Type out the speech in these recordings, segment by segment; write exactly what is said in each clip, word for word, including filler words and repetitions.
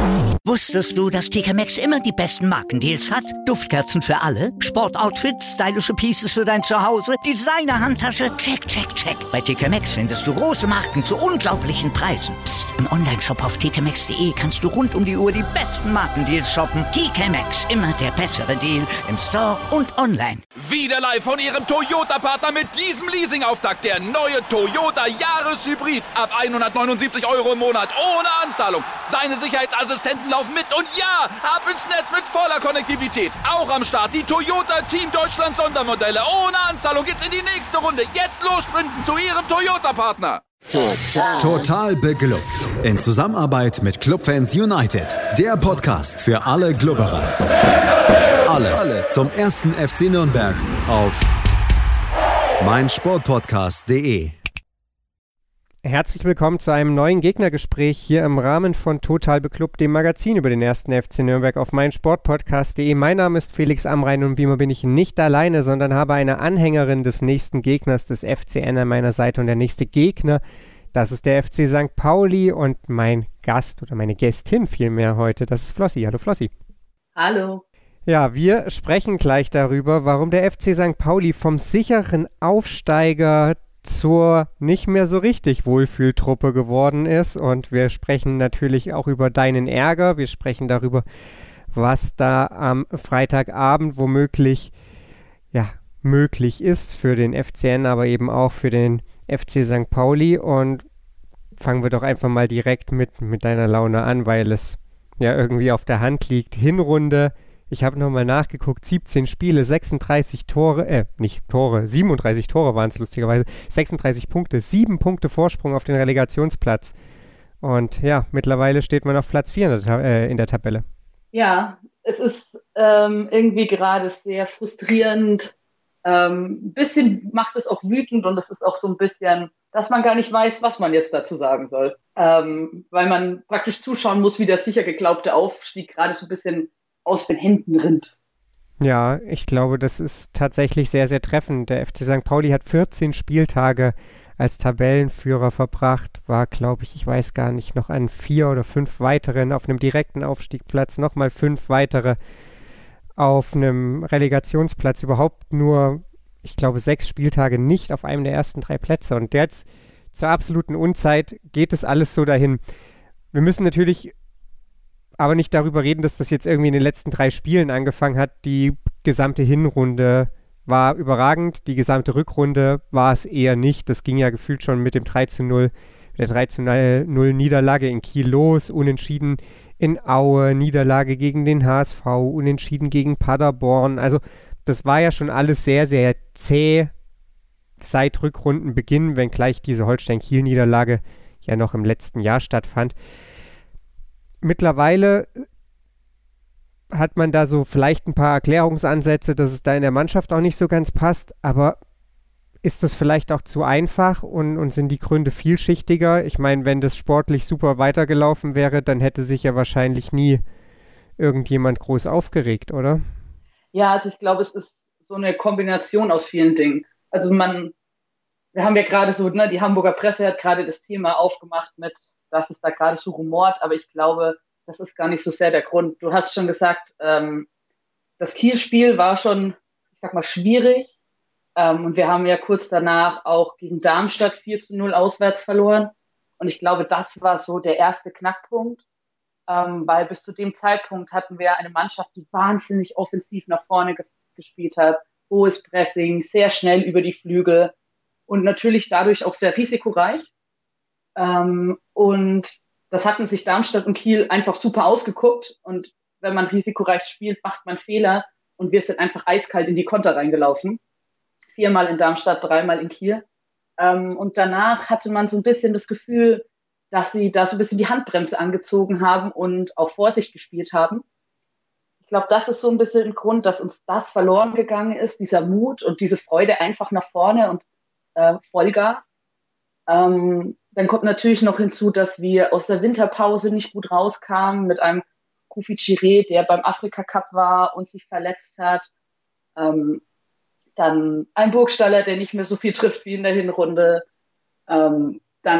Wusstest du, dass T K Maxx immer die besten Markendeals hat? Duftkerzen für alle, Sportoutfits, stylische Pieces für dein Zuhause, Designer-Handtasche, check, check, check. Bei T K Maxx findest du große Marken zu unglaublichen Preisen. Psst. Im Onlineshop auf t k maxx punkt d e kannst du rund um die Uhr die besten Markendeals shoppen. T K Maxx, immer der bessere Deal im Store und online. Wieder live von Ihrem Toyota-Partner mit diesem Leasing-Auftakt. Der neue Toyota Jahreshybrid. Ab hundertneunundsiebzig Euro im Monat ohne Anzahlung. Seine Sicherheitsassistenten laufen mit und ja, ab ins Netz mit voller Konnektivität. Auch am Start die Toyota Team Deutschland Sondermodelle. Ohne Anzahlung geht's in die nächste Runde. Jetzt los sprinten zu Ihrem Toyota-Partner. Total. Total beglückt. In Zusammenarbeit mit Clubfans United. Der Podcast für alle Glubberer. Alles, Alles zum ersten F C Nürnberg auf meinsportpodcast punkt de. Herzlich willkommen zu einem neuen Gegnergespräch hier im Rahmen von Total Beklubbt, dem Magazin über den ersten F C Nürnberg auf meinsportpodcast punkt de. Mein Name ist Felix Amrain und wie immer bin ich nicht alleine, sondern habe eine Anhängerin des nächsten Gegners des F C N an meiner Seite und der nächste Gegner, das ist der F C Sankt Pauli und mein Gast oder meine Gästin vielmehr heute, das ist Flossi. Hallo Flossi. Hallo. Ja, wir sprechen gleich darüber, warum der F C Sankt Pauli vom sicheren Aufsteiger zur nicht mehr so richtig Wohlfühltruppe geworden ist, und wir sprechen natürlich auch über deinen Ärger, wir sprechen darüber, was da am Freitagabend womöglich ja, möglich ist für den F C N, aber eben auch für den F C Sankt Pauli, und fangen wir doch einfach mal direkt mit, mit deiner Laune an, weil es ja irgendwie auf der Hand liegt. Hinrunde, ich habe nochmal nachgeguckt, siebzehn Spiele, sechsunddreißig Tore, äh, nicht Tore, siebenunddreißig Tore waren es lustigerweise, sechsunddreißig Punkte, sieben Punkte Vorsprung auf den Relegationsplatz. Und ja, mittlerweile steht man auf Platz vier in der, Ta- äh, in der Tabelle. Ja, es ist ähm, irgendwie gerade sehr frustrierend. Ähm, ein bisschen macht es auch wütend, und es ist auch so ein bisschen, dass man gar nicht weiß, was man jetzt dazu sagen soll. Ähm, weil man praktisch zuschauen muss, wie der sicher geglaubte Aufstieg gerade so ein bisschen aus den Händen rinnt. Ja, ich glaube, das ist tatsächlich sehr, sehr treffend. Der F C Sankt Pauli hat vierzehn Spieltage als Tabellenführer verbracht, war, glaube ich, ich weiß gar nicht, noch an vier oder fünf weiteren auf einem direkten Aufstiegsplatz, nochmal fünf weitere auf einem Relegationsplatz, überhaupt nur, ich glaube, sechs Spieltage nicht auf einem der ersten drei Plätze. Und jetzt zur absoluten Unzeit geht es alles so dahin. Wir müssen natürlich aber nicht darüber reden, dass das jetzt irgendwie in den letzten drei Spielen angefangen hat. Die gesamte Hinrunde war überragend, die gesamte Rückrunde war es eher nicht. Das ging ja gefühlt schon mit dem drei zu null, der drei zu null Niederlage in Kiel los, unentschieden in Aue, Niederlage gegen den H S V, unentschieden gegen Paderborn. Also das war ja schon alles sehr, sehr zäh seit Rückrundenbeginn, wenngleich diese Holstein-Kiel-Niederlage ja noch im letzten Jahr stattfand. Mittlerweile hat man da so vielleicht ein paar Erklärungsansätze, dass es da in der Mannschaft auch nicht so ganz passt, aber ist das vielleicht auch zu einfach und, und sind die Gründe vielschichtiger? Ich meine, wenn das sportlich super weitergelaufen wäre, dann hätte sich ja wahrscheinlich nie irgendjemand groß aufgeregt, oder? Ja, also ich glaube, es ist so eine Kombination aus vielen Dingen. Also man, wir haben ja gerade so, ne, die Hamburger Presse hat gerade das Thema aufgemacht mit, dass es da gerade so rumort, aber ich glaube, das ist gar nicht so sehr der Grund. Du hast schon gesagt, ähm, das Kiel-Spiel war schon, ich sag mal, schwierig. Ähm, und wir haben ja kurz danach auch gegen Darmstadt vier zu null auswärts verloren. Und ich glaube, das war so der erste Knackpunkt, ähm, weil bis zu dem Zeitpunkt hatten wir eine Mannschaft, die wahnsinnig offensiv nach vorne ge- gespielt hat. Hohes Pressing, sehr schnell über die Flügel und natürlich dadurch auch sehr risikoreich. Ähm, und das hatten sich Darmstadt und Kiel einfach super ausgeguckt. Und wenn man risikoreich spielt, macht man Fehler. Und wir sind einfach eiskalt in die Konter reingelaufen. Viermal in Darmstadt, dreimal in Kiel. Ähm, und danach hatte man so ein bisschen das Gefühl, dass sie da so ein bisschen die Handbremse angezogen haben und auf Vorsicht gespielt haben. Ich glaube, das ist so ein bisschen ein Grund, dass uns das verloren gegangen ist, dieser Mut und diese Freude einfach nach vorne und äh, Vollgas. Ähm, dann kommt natürlich noch hinzu, dass wir aus der Winterpause nicht gut rauskamen mit einem Kofi Chiré, der beim Afrika Cup war und sich verletzt hat. Ähm, dann ein Burgstaller, der nicht mehr so viel trifft wie in der Hinrunde. Ähm, dann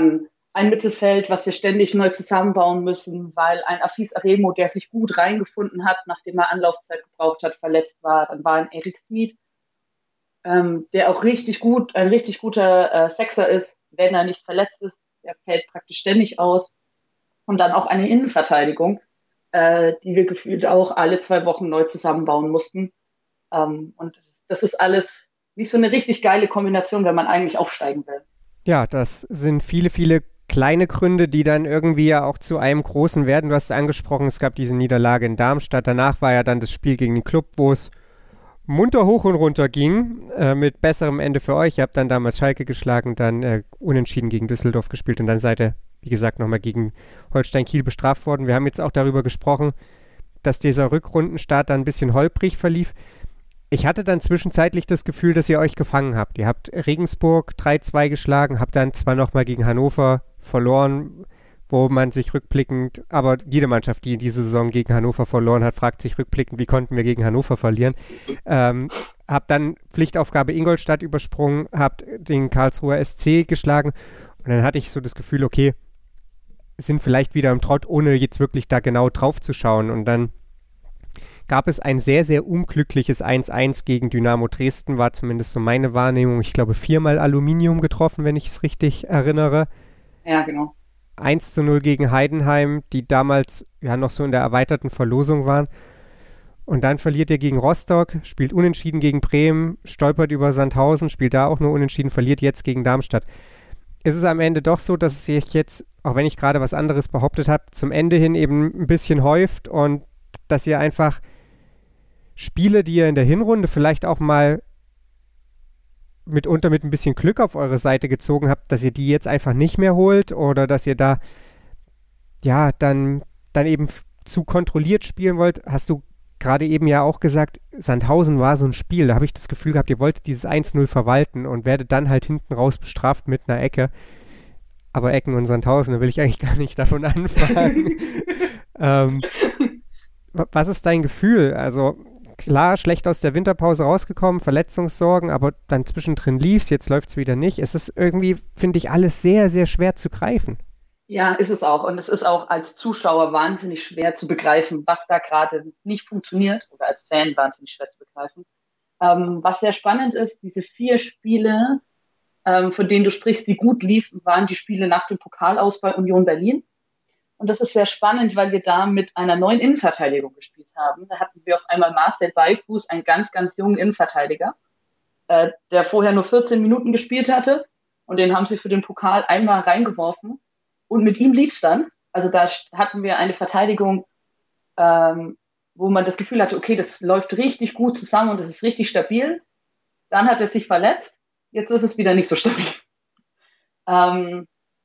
ein Mittelfeld, was wir ständig neu zusammenbauen müssen, weil ein Afis Aremo, der sich gut reingefunden hat, nachdem er Anlaufzeit gebraucht hat, verletzt war. Dann war ein Eric Smith, ähm, der auch richtig gut, ein richtig guter äh, Sechser ist, wenn er nicht verletzt ist. Der fällt praktisch ständig aus. Und dann auch eine Innenverteidigung, äh, die wir gefühlt auch alle zwei Wochen neu zusammenbauen mussten. Ähm, und das ist alles wie so eine richtig geile Kombination, wenn man eigentlich aufsteigen will. Ja, das sind viele, viele kleine Gründe, die dann irgendwie ja auch zu einem großen werden. Du hast es angesprochen, es gab diese Niederlage in Darmstadt. Danach war ja dann das Spiel gegen den Club, wo es munter hoch und runter ging, äh, mit besserem Ende für euch. Ihr habt dann damals Schalke geschlagen, dann äh, unentschieden gegen Düsseldorf gespielt und dann seid ihr, wie gesagt, nochmal gegen Holstein Kiel bestraft worden. Wir haben jetzt auch darüber gesprochen, dass dieser Rückrundenstart dann ein bisschen holprig verlief. Ich hatte dann zwischenzeitlich das Gefühl, dass ihr euch gefangen habt. Ihr habt Regensburg drei zwei geschlagen, habt dann zwar nochmal gegen Hannover verloren, wo man sich rückblickend, aber jede Mannschaft, die in dieser Saison gegen Hannover verloren hat, fragt sich rückblickend, wie konnten wir gegen Hannover verlieren. Ähm, habt dann Pflichtaufgabe Ingolstadt übersprungen, habt den Karlsruher S C geschlagen und dann hatte ich so das Gefühl, okay, sind vielleicht wieder im Trott, ohne jetzt wirklich da genau drauf zu schauen. Und dann gab es ein sehr, sehr unglückliches eins eins gegen Dynamo Dresden, war zumindest so meine Wahrnehmung. Ich glaube, viermal Aluminium getroffen, wenn ich es richtig erinnere. Ja, genau. eins zu null gegen Heidenheim, die damals ja noch so in der erweiterten Verlosung waren. Und dann verliert ihr gegen Rostock, spielt unentschieden gegen Bremen, stolpert über Sandhausen, spielt da auch nur unentschieden, verliert jetzt gegen Darmstadt. Ist es am Ende doch so, dass es sich jetzt, auch wenn ich gerade was anderes behauptet habe, zum Ende hin eben ein bisschen häuft und dass ihr einfach Spiele, die ihr in der Hinrunde vielleicht auch mal mitunter mit ein bisschen Glück auf eure Seite gezogen habt, dass ihr die jetzt einfach nicht mehr holt oder dass ihr da ja dann, dann eben f- zu kontrolliert spielen wollt? Hast du gerade eben ja auch gesagt, Sandhausen war so ein Spiel, da habe ich das Gefühl gehabt, ihr wolltet dieses eins null verwalten und werdet dann halt hinten raus bestraft mit einer Ecke. Aber Ecken und Sandhausen, da will ich eigentlich gar nicht davon anfangen. ähm, was ist dein Gefühl? Also klar, schlecht aus der Winterpause rausgekommen, Verletzungssorgen, aber dann zwischendrin lief's, jetzt läuft's wieder nicht. Es ist irgendwie, finde ich, alles sehr, sehr schwer zu greifen. Ja, ist es auch. Und es ist auch als Zuschauer wahnsinnig schwer zu begreifen, was da gerade nicht funktioniert, oder als Fan wahnsinnig schwer zu begreifen. Ähm, was sehr spannend ist, diese vier Spiele, ähm, von denen du sprichst, die gut liefen, waren die Spiele nach dem Pokal aus bei Union Berlin. Und das ist sehr spannend, weil wir da mit einer neuen Innenverteidigung gespielt haben. Da hatten wir auf einmal Marcel Beifuß, einen ganz, ganz jungen Innenverteidiger, äh, der vorher nur vierzehn Minuten gespielt hatte. Und den haben sie für den Pokal einmal reingeworfen. Und mit ihm lief es dann. Also da hatten wir eine Verteidigung, ähm, wo man das Gefühl hatte, okay, das läuft richtig gut zusammen und das ist richtig stabil. Dann hat er sich verletzt. Jetzt ist es wieder nicht so stabil. Ähm,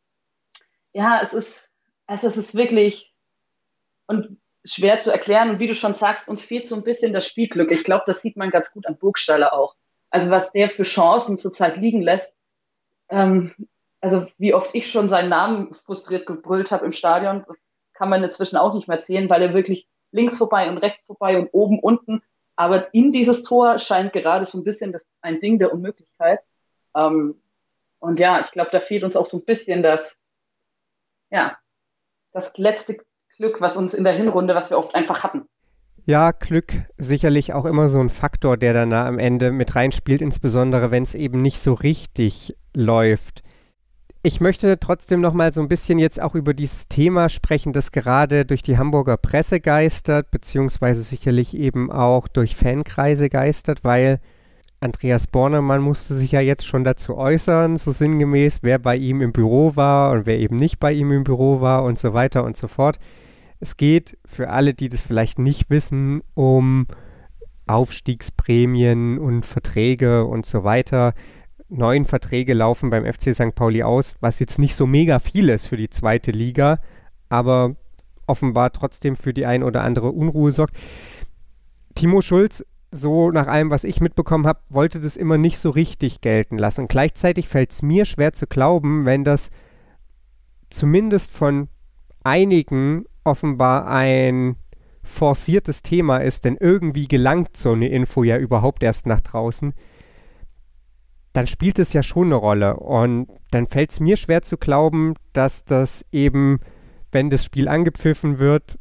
ja, es ist... Also es ist wirklich und schwer zu erklären. Und wie du schon sagst, uns fehlt so ein bisschen das Spielglück. Ich glaube, das sieht man ganz gut an Burgstaller auch. Also was der für Chancen zurzeit liegen lässt. Ähm, also wie oft ich schon seinen Namen frustriert gebrüllt habe im Stadion, das kann man inzwischen auch nicht mehr zählen, weil er wirklich links vorbei und rechts vorbei und oben, unten. Aber in dieses Tor scheint gerade so ein bisschen das, ein Ding der Unmöglichkeit. Ähm, und ja, ich glaube, da fehlt uns auch so ein bisschen das, ja, das letzte Glück, was uns in der Hinrunde, was wir oft einfach hatten. Ja, Glück sicherlich auch immer so ein Faktor, der dann da am Ende mit reinspielt, insbesondere wenn es eben nicht so richtig läuft. Ich möchte trotzdem noch mal so ein bisschen jetzt auch über dieses Thema sprechen, das gerade durch die Hamburger Presse geistert, beziehungsweise sicherlich eben auch durch Fankreise geistert, weil Andreas Bornemann musste sich ja jetzt schon dazu äußern, so sinngemäß, wer bei ihm im Büro war und wer eben nicht bei ihm im Büro war und so weiter und so fort. Es geht für alle, die das vielleicht nicht wissen, um Aufstiegsprämien und Verträge und so weiter. Neun Verträge laufen beim F C Sankt Pauli aus, was jetzt nicht so mega viel ist für die zweite Liga, aber offenbar trotzdem für die ein oder andere Unruhe sorgt. Timo Schulz, so nach allem, was ich mitbekommen habe, wollte das immer nicht so richtig gelten lassen. Und gleichzeitig fällt es mir schwer zu glauben, wenn das zumindest von einigen offenbar ein forciertes Thema ist, denn irgendwie gelangt so eine Info ja überhaupt erst nach draußen, dann spielt es ja schon eine Rolle. Und dann fällt es mir schwer zu glauben, dass das eben, wenn das Spiel angepfiffen wird,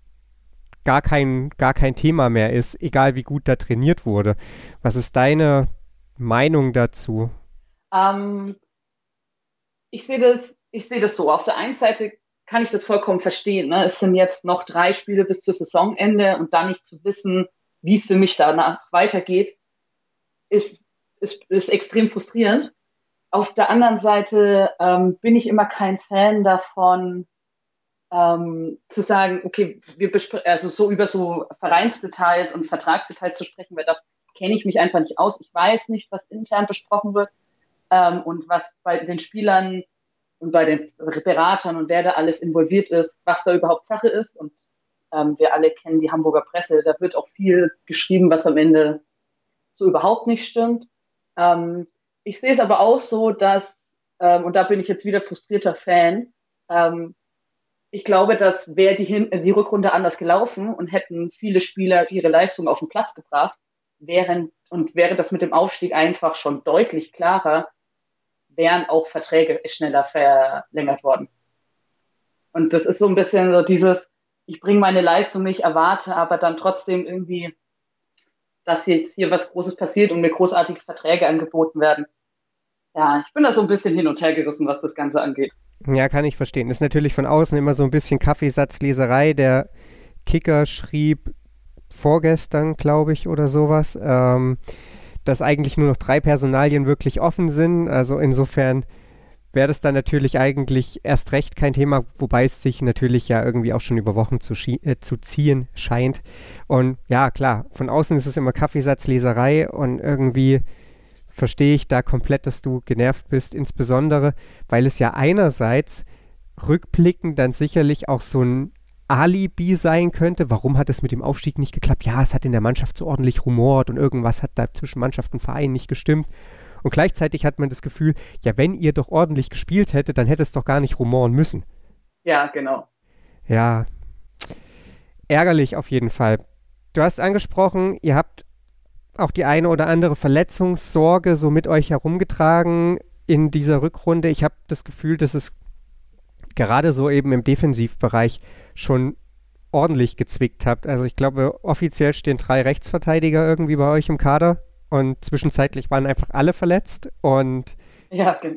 gar kein, gar kein Thema mehr ist, egal wie gut da trainiert wurde. Was ist deine Meinung dazu? Ähm, ich sehe das, ich sehe das so. Auf der einen Seite kann ich das vollkommen verstehen. Ne? Es sind jetzt noch drei Spiele bis zum Saisonende und da nicht zu wissen, wie es für mich danach weitergeht, ist, ist, ist extrem frustrierend. Auf der anderen Seite ähm, bin ich immer kein Fan davon, ähm, zu sagen, okay, wir bespr- also so über so Vereinsdetails und Vertragsdetails zu sprechen, weil das kenne ich mich einfach nicht aus. Ich weiß nicht, was intern besprochen wird ähm, und was bei den Spielern und bei den Beratern und wer da alles involviert ist, was da überhaupt Sache ist. Und ähm, wir alle kennen die Hamburger Presse, da wird auch viel geschrieben, was am Ende so überhaupt nicht stimmt. Ähm, ich sehe es aber auch so, dass, ähm, und da bin ich jetzt wieder frustrierter Fan, ähm, ich glaube, dass wäre die, Hin- die Rückrunde anders gelaufen und hätten viele Spieler ihre Leistung auf den Platz gebracht, wären, und wäre das mit dem Aufstieg einfach schon deutlich klarer, wären auch Verträge schneller verlängert worden. Und das ist so ein bisschen so dieses, ich bringe meine Leistung nicht, erwarte aber dann trotzdem irgendwie, dass jetzt hier was Großes passiert und mir großartige Verträge angeboten werden. Ja, ich bin da so ein bisschen hin und her gerissen, was das Ganze angeht. Ja, kann ich verstehen. Ist natürlich von außen immer so ein bisschen Kaffeesatzleserei. Der Kicker schrieb vorgestern, glaube ich, oder sowas, ähm, dass eigentlich nur noch drei Personalien wirklich offen sind. Also insofern wäre das dann natürlich eigentlich erst recht kein Thema, wobei es sich natürlich ja irgendwie auch schon über Wochen zu, schie- äh, zu ziehen scheint. Und ja, klar, von außen ist es immer Kaffeesatzleserei und irgendwie verstehe ich da komplett, dass du genervt bist, insbesondere, weil es ja einerseits rückblickend dann sicherlich auch so ein Alibi sein könnte. Warum hat es mit dem Aufstieg nicht geklappt? Ja, es hat in der Mannschaft so ordentlich rumort und irgendwas hat da zwischen Mannschaft und Verein nicht gestimmt. Und gleichzeitig hat man das Gefühl, ja, wenn ihr doch ordentlich gespielt hättet, dann hätte es doch gar nicht rumoren müssen. Ja, genau. Ja, ärgerlich auf jeden Fall. Du hast angesprochen, ihr habt auch die eine oder andere Verletzungssorge so mit euch herumgetragen in dieser Rückrunde. Ich habe das Gefühl, dass es gerade so eben im Defensivbereich schon ordentlich gezwickt habt. Also ich glaube, offiziell stehen drei Rechtsverteidiger irgendwie bei euch im Kader und zwischenzeitlich waren einfach alle verletzt. Und ja, genau.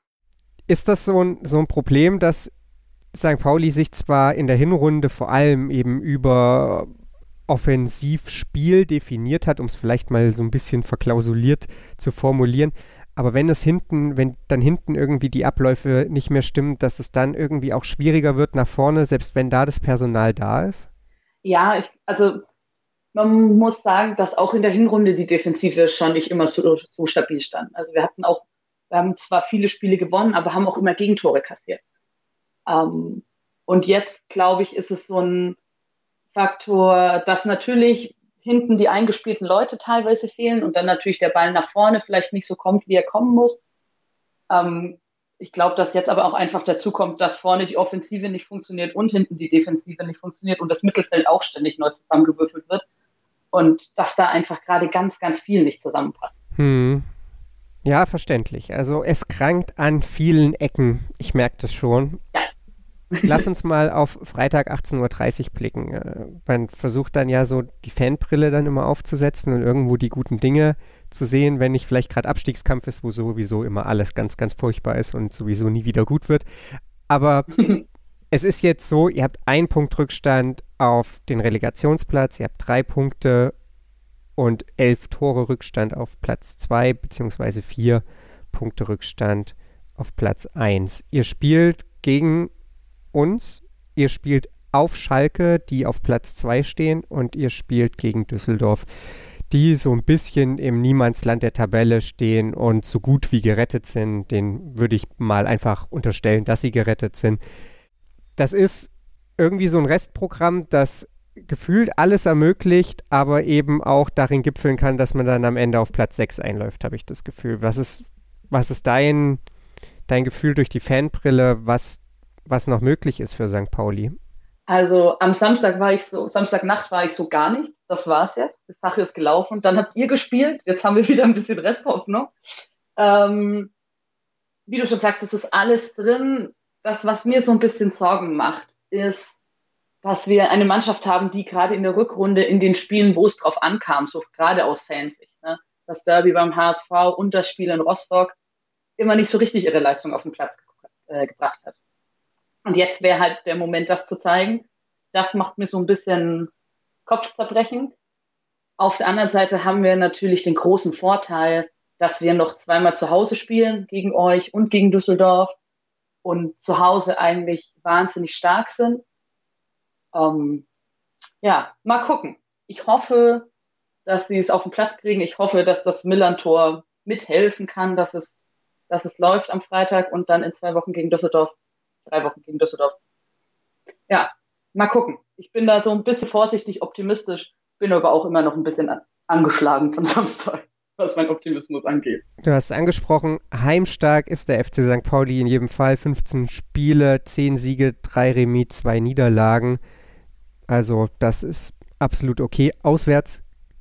Ist das so ein, so ein Problem, dass Sankt Pauli sich zwar in der Hinrunde vor allem eben über Offensivspiel definiert hat, um es vielleicht mal so ein bisschen verklausuliert zu formulieren. Aber wenn es hinten, wenn dann hinten irgendwie die Abläufe nicht mehr stimmen, dass es dann irgendwie auch schwieriger wird nach vorne, selbst wenn da das Personal da ist? Ja, ich, also man muss sagen, dass auch in der Hinrunde die Defensive schon nicht immer so, so stabil stand. Also wir hatten auch, wir haben zwar viele Spiele gewonnen, aber haben auch immer Gegentore kassiert. Ähm, und jetzt, glaube ich, ist es so ein Faktor, dass natürlich hinten die eingespielten Leute teilweise fehlen und dann natürlich der Ball nach vorne vielleicht nicht so kommt, wie er kommen muss. Ähm, ich glaube, dass jetzt aber auch einfach dazu kommt, dass vorne die Offensive nicht funktioniert und hinten die Defensive nicht funktioniert und das Mittelfeld auch ständig neu zusammengewürfelt wird und dass da einfach gerade ganz, ganz viel nicht zusammenpasst. Hm. Ja, verständlich. Also es krankt an vielen Ecken. Ich merke das schon. Ja. Lass uns mal auf Freitag achtzehn Uhr dreißig blicken. Man versucht dann ja so die Fanbrille dann immer aufzusetzen und irgendwo die guten Dinge zu sehen, wenn nicht vielleicht gerade Abstiegskampf ist, wo sowieso immer alles ganz, ganz furchtbar ist und sowieso nie wieder gut wird. Aber es ist jetzt so, ihr habt einen Punkt Rückstand auf den Relegationsplatz, ihr habt drei Punkte und elf Tore Rückstand auf Platz zwei, beziehungsweise vier Punkte Rückstand auf Platz eins. Ihr spielt gegen uns, ihr spielt auf Schalke, die auf Platz zwei stehen, und ihr spielt gegen Düsseldorf, die so ein bisschen im Niemandsland der Tabelle stehen und so gut wie gerettet sind. Den würde ich mal einfach unterstellen, dass sie gerettet sind. Das ist irgendwie so ein Restprogramm, das gefühlt alles ermöglicht, aber eben auch darin gipfeln kann, dass man dann am Ende auf Platz sechs einläuft, habe ich das Gefühl. Was ist, was ist dein, dein Gefühl durch die Fanbrille, was was noch möglich ist für Sankt Pauli? Also am Samstag war ich so, Samstagnacht war ich so gar nichts. Das war's jetzt. Die Sache ist gelaufen. Dann habt ihr gespielt. Jetzt haben wir wieder ein bisschen Resthoffnung. Ähm, wie du schon sagst, es ist alles drin. Das, was mir so ein bisschen Sorgen macht, ist, dass wir eine Mannschaft haben, die gerade in der Rückrunde in den Spielen, wo es drauf ankam, so gerade aus Fansicht, ne? Das Derby beim H S V und das Spiel in Rostock, immer nicht so richtig ihre Leistung auf den Platz ge- äh, gebracht hat. Und jetzt wäre halt der Moment, das zu zeigen. Das macht mir so ein bisschen Kopfzerbrechen. Auf der anderen Seite haben wir natürlich den großen Vorteil, dass wir noch zweimal zu Hause spielen, gegen euch und gegen Düsseldorf, und zu Hause eigentlich wahnsinnig stark sind. Ähm, ja, mal gucken. Ich hoffe, dass sie es auf den Platz kriegen. Ich hoffe, dass das Millern-Tor mithelfen kann, dass es, dass es läuft am Freitag und dann in zwei Wochen gegen Düsseldorf, drei Wochen gegen Düsseldorf. Ja, mal gucken. Ich bin da so ein bisschen vorsichtig optimistisch, bin aber auch immer noch ein bisschen angeschlagen von Samstag, was mein Optimismus angeht. Du hast angesprochen, heimstark ist der F C Sankt Pauli in jedem Fall. fünfzehn Spiele, zehn Siege, drei Remis, zwei Niederlagen. Also das ist absolut okay. Auswärts,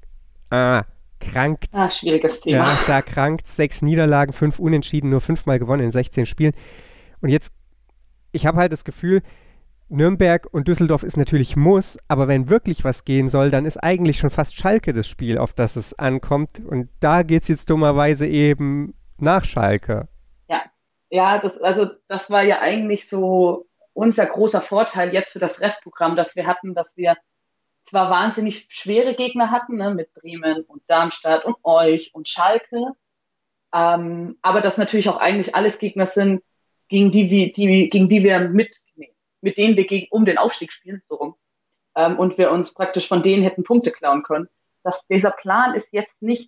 ah, krankt. Ah, schwieriges Thema. Ja, da krankt. Sechs Niederlagen, fünf Unentschieden, nur fünfmal gewonnen in sechzehn Spielen. Und jetzt, ich habe halt das Gefühl, Nürnberg und Düsseldorf ist natürlich Muss, aber wenn wirklich was gehen soll, dann ist eigentlich schon fast Schalke das Spiel, auf das es ankommt. Und da geht es jetzt dummerweise eben nach Schalke. Ja, ja, das, also das war ja eigentlich so unser großer Vorteil jetzt für das Restprogramm, das wir hatten, dass wir zwar wahnsinnig schwere Gegner hatten, ne, mit Bremen und Darmstadt und euch und Schalke, ähm, aber das natürlich auch eigentlich alles Gegner sind, gegen die, wir, die, gegen die wir mit, nee, mit denen wir gegen, um den Aufstieg spielen, so rum, ähm, und wir uns praktisch von denen hätten Punkte klauen können. Das, dieser Plan ist jetzt nicht,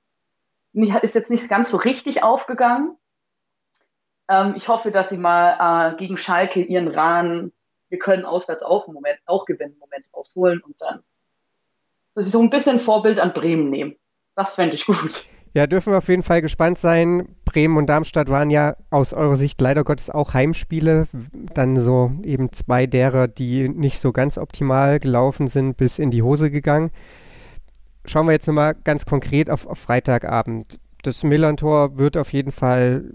ist jetzt nicht ganz so richtig aufgegangen. Ähm, ich hoffe, dass sie mal äh, gegen Schalke ihren Rahn, wir können auswärts auch einen Moment, auch gewinnen, Moment rausholen und dann so, so ein bisschen Vorbild an Bremen nehmen. Das fände ich gut. Ja, dürfen wir auf jeden Fall gespannt sein. Bremen und Darmstadt waren ja aus eurer Sicht leider Gottes auch Heimspiele. Dann so eben zwei derer, die nicht so ganz optimal gelaufen sind, bis in die Hose gegangen. Schauen wir jetzt nochmal ganz konkret auf, auf Freitagabend. Das Millern-Tor wird auf jeden Fall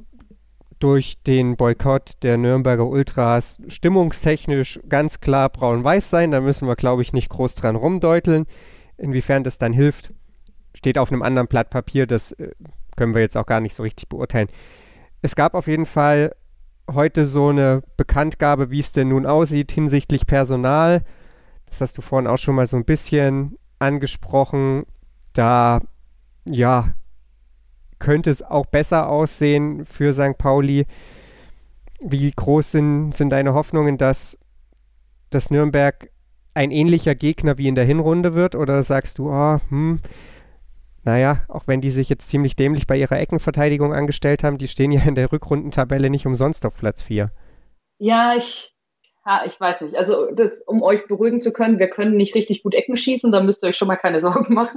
durch den Boykott der Nürnberger Ultras stimmungstechnisch ganz klar braun-weiß sein. Da müssen wir, glaube ich, nicht groß dran rumdeuteln. Inwiefern das dann hilft, steht auf einem anderen Blatt Papier. Das äh, können wir jetzt auch gar nicht so richtig beurteilen. Es gab auf jeden Fall heute so eine Bekanntgabe, wie es denn nun aussieht hinsichtlich Personal. Das hast du vorhin auch schon mal so ein bisschen angesprochen. Da, ja, könnte es auch besser aussehen für Sankt Pauli. Wie groß sind, sind deine Hoffnungen, dass das Nürnberg ein ähnlicher Gegner wie in der Hinrunde wird? Oder sagst du, oh, hm, naja, auch wenn die sich jetzt ziemlich dämlich bei ihrer Eckenverteidigung angestellt haben, die stehen ja in der Rückrundentabelle nicht umsonst auf Platz vier. Ja, ich, ja, ich weiß nicht. Also, das, um euch beruhigen zu können, wir können nicht richtig gut Ecken schießen, da müsst ihr euch schon mal keine Sorgen machen.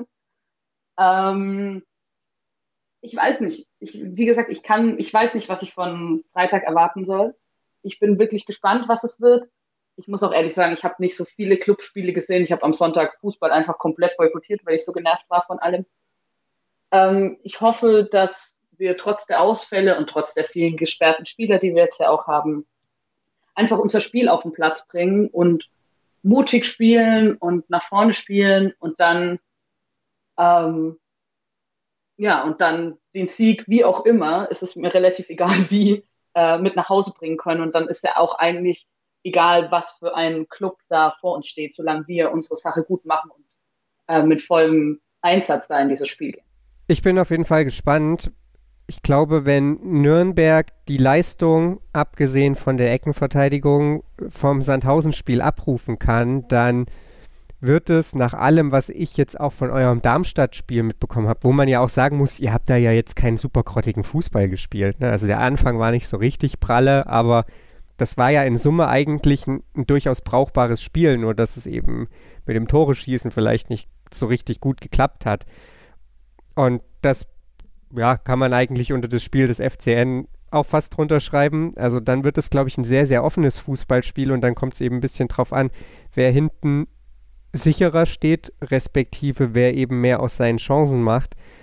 Ähm, Ich weiß nicht. Ich, wie gesagt, ich kann, ich weiß nicht, was ich von Freitag erwarten soll. Ich bin wirklich gespannt, was es wird. Ich muss auch ehrlich sagen, ich habe nicht so viele Clubspiele gesehen. Ich habe am Sonntag Fußball einfach komplett boykottiert, weil ich so genervt war von allem. Ähm, ich hoffe, dass wir trotz der Ausfälle und trotz der vielen gesperrten Spieler, die wir jetzt ja auch haben, einfach unser Spiel auf den Platz bringen und mutig spielen und nach vorne spielen und dann ähm, ja, und dann den Sieg, wie auch immer, ist es mir relativ egal wie, äh, mit nach Hause bringen können. Und dann ist ja auch eigentlich egal, was für ein Club da vor uns steht, solange wir unsere Sache gut machen und äh, mit vollem Einsatz da in dieses Spiel gehen. Ich bin auf jeden Fall gespannt. Ich glaube, wenn Nürnberg die Leistung, abgesehen von der Eckenverteidigung, vom Sandhausen-Spiel abrufen kann, dann wird es nach allem, was ich jetzt auch von eurem Darmstadt-Spiel mitbekommen habe, wo man ja auch sagen muss, ihr habt da ja jetzt keinen super grottigen Fußball gespielt. Ne? Also der Anfang war nicht so richtig pralle, aber das war ja in Summe eigentlich ein, ein durchaus brauchbares Spiel, nur dass es eben mit dem Tore-Schießen vielleicht nicht so richtig gut geklappt hat. Und das, ja, kann man eigentlich unter das Spiel des F C N auch fast drunter schreiben. Also dann wird es, glaube ich, ein sehr, sehr offenes Fußballspiel und dann kommt es eben ein bisschen drauf an, wer hinten sicherer steht, respektive wer eben mehr aus seinen Chancen macht.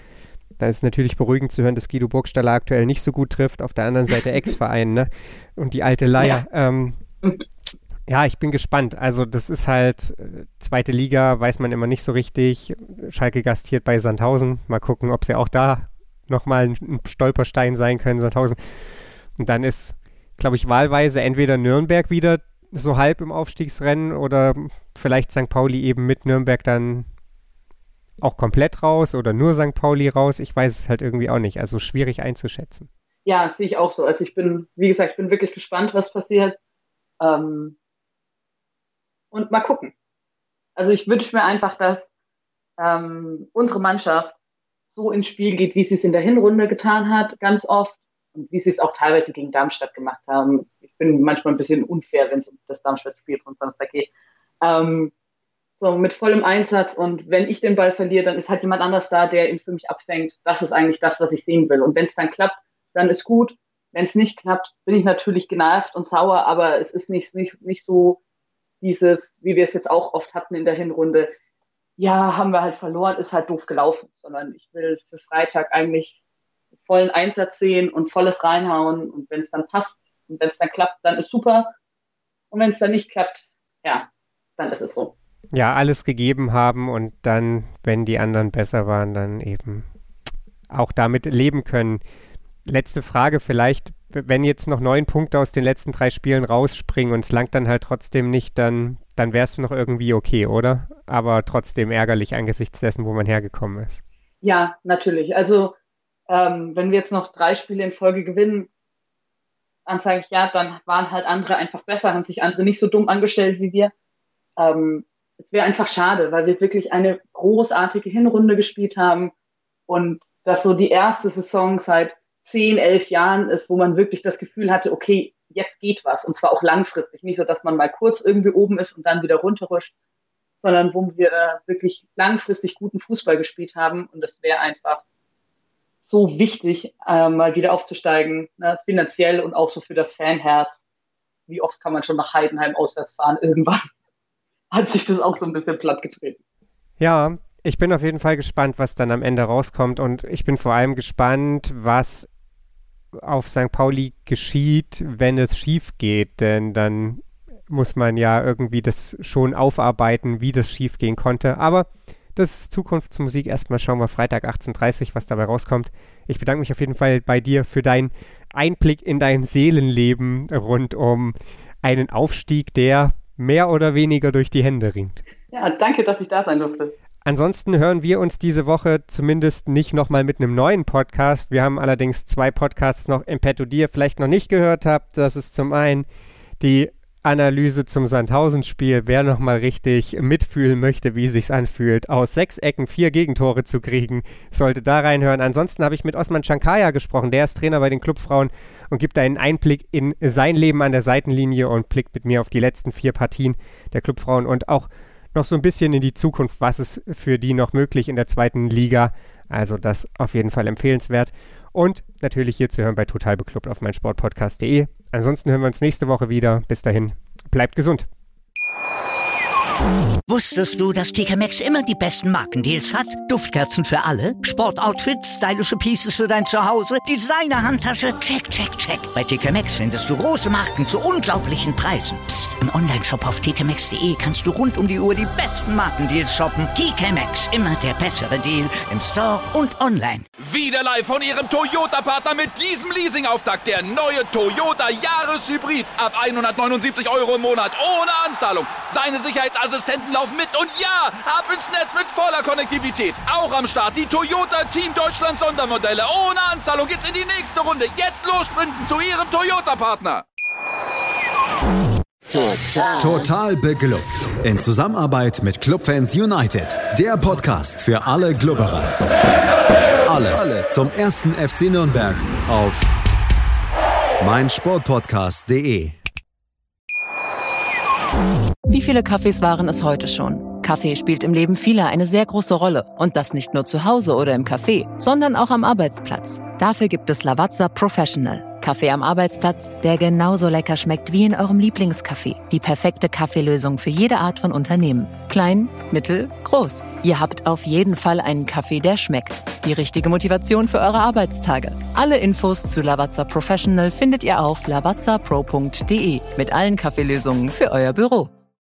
Da ist natürlich beruhigend zu hören, dass Guido Burgstaller aktuell nicht so gut trifft. Auf der anderen Seite Ex-Verein, ne? Und die alte Leier. Ja. Ähm, ja, ich bin gespannt. Also das ist halt äh, zweite Liga, weiß man immer nicht so richtig. Schalke gastiert bei Sandhausen. Mal gucken, ob sie auch da nochmal ein, ein Stolperstein sein können, Sandhausen. Und dann ist, glaube ich, wahlweise entweder Nürnberg wieder so halb im Aufstiegsrennen oder vielleicht Sankt Pauli eben mit Nürnberg dann auch komplett raus oder nur Sankt Pauli raus. Ich weiß es halt irgendwie auch nicht. Also schwierig einzuschätzen. Ja, das sehe ich auch so. Also ich bin, wie gesagt, ich bin wirklich gespannt, was passiert. Ähm, und mal gucken. Also ich wünsche mir einfach, dass ähm, unsere Mannschaft so ins Spiel geht, wie sie es in der Hinrunde getan hat, ganz oft. Und wie sie es auch teilweise gegen Darmstadt gemacht haben. Ich bin manchmal ein bisschen unfair, wenn es um das Darmstadt-Spiel von Samstag geht. Ähm, So, mit vollem Einsatz, und wenn ich den Ball verliere, dann ist halt jemand anders da, der ihn für mich abfängt. Das ist eigentlich das, was ich sehen will. Und wenn es dann klappt, dann ist gut. Wenn es nicht klappt, bin ich natürlich genervt und sauer, aber es ist nicht, nicht, nicht so dieses, wie wir es jetzt auch oft hatten in der Hinrunde, ja, haben wir halt verloren, ist halt doof gelaufen, sondern ich will für Freitag eigentlich vollen Einsatz sehen und volles reinhauen, und wenn es dann passt und wenn es dann klappt, dann ist super, und wenn es dann nicht klappt, ja, dann ist es so. Ja, alles gegeben haben und dann, wenn die anderen besser waren, dann eben auch damit leben können. Letzte Frage vielleicht, wenn jetzt noch neun Punkte aus den letzten drei Spielen rausspringen und es langt dann halt trotzdem nicht, dann, dann wäre es noch irgendwie okay, oder? Aber trotzdem ärgerlich angesichts dessen, wo man hergekommen ist. Ja, natürlich. Also ähm, wenn wir jetzt noch drei Spiele in Folge gewinnen, dann sage ich, ja, dann waren halt andere einfach besser, haben sich andere nicht so dumm angestellt wie wir. Ähm, Es wäre einfach schade, weil wir wirklich eine großartige Hinrunde gespielt haben und das so die erste Saison seit zehn, elf Jahren ist, wo man wirklich das Gefühl hatte, okay, jetzt geht was, und zwar auch langfristig. Nicht so, dass man mal kurz irgendwie oben ist und dann wieder runterrutscht, sondern wo wir wirklich langfristig guten Fußball gespielt haben, und es wäre einfach so wichtig, äh, mal wieder aufzusteigen, ne, finanziell und auch so für das Fanherz. Wie oft kann man schon nach Heidenheim auswärts fahren irgendwann? Hat sich das auch so ein bisschen platt getreten. Ja, ich bin auf jeden Fall gespannt, was dann am Ende rauskommt, und ich bin vor allem gespannt, was auf Sankt Pauli geschieht, wenn es schief geht, denn dann muss man ja irgendwie das schon aufarbeiten, wie das schief gehen konnte, aber das ist Zukunftsmusik. Erstmal schauen wir Freitag achtzehn Uhr dreißig, was dabei rauskommt. Ich bedanke mich auf jeden Fall bei dir für deinen Einblick in dein Seelenleben rund um einen Aufstieg, der mehr oder weniger durch die Hände ringt. Ja, danke, dass ich da sein durfte. Ansonsten hören wir uns diese Woche zumindest nicht nochmal mit einem neuen Podcast. Wir haben allerdings zwei Podcasts noch im Petto, die ihr vielleicht noch nicht gehört habt. Das ist zum einen die Analyse zum Sandhausen-Spiel. Wer nochmal richtig mitfühlen möchte, wie es sich anfühlt, aus sechs Ecken vier Gegentore zu kriegen, sollte da reinhören. Ansonsten habe ich mit Osman Chankaya gesprochen. Der ist Trainer bei den Clubfrauen und gibt einen Einblick in sein Leben an der Seitenlinie und blickt mit mir auf die letzten vier Partien der Clubfrauen und auch noch so ein bisschen in die Zukunft, was ist für die noch möglich in der zweiten Liga. Also das auf jeden Fall empfehlenswert. Und natürlich hier zu hören bei Total Beklubbt auf meinsportpodcast punkt de. Ansonsten hören wir uns nächste Woche wieder. Bis dahin, bleibt gesund. Wusstest du, dass T K Maxx immer die besten Markendeals hat? Duftkerzen für alle, Sportoutfits, stylische Pieces für dein Zuhause, Designer-Handtasche, check, check, check. Bei T K Maxx findest du große Marken zu unglaublichen Preisen. Psst. Im Onlineshop auf t k maxx punkt de kannst du rund um die Uhr die besten Markendeals shoppen. T K Maxx, immer der bessere Deal im Store und online. Wieder live von Ihrem Toyota-Partner mit diesem Leasing-Auftakt. Der neue Toyota Jahreshybrid. Ab hundertneunundsiebzig Euro im Monat ohne Anzahlung. Seine Sicherheitsassistenten laufen mit, und ja, ab ins Netz mit voller Konnektivität. Auch am Start die Toyota Team Deutschland Sondermodelle. Ohne Anzahlung geht's in die nächste Runde. Jetzt los sprinten zu Ihrem Toyota-Partner. Total. Total beglückt. In Zusammenarbeit mit Clubfans United. Der Podcast für alle Glubberer. Alles, Alles zum ersten F C Nürnberg auf meinsportpodcast punkt de. Wie viele Kaffees waren es heute schon? Kaffee spielt im Leben vieler eine sehr große Rolle. Und das nicht nur zu Hause oder im Café, sondern auch am Arbeitsplatz. Dafür gibt es Lavazza Professional. Kaffee am Arbeitsplatz, der genauso lecker schmeckt wie in eurem Lieblingscafé. Die perfekte Kaffeelösung für jede Art von Unternehmen. Klein, mittel, groß. Ihr habt auf jeden Fall einen Kaffee, der schmeckt. Die richtige Motivation für eure Arbeitstage. Alle Infos zu Lavazza Professional findet ihr auf lavazza pro punkt de mit allen Kaffeelösungen für euer Büro.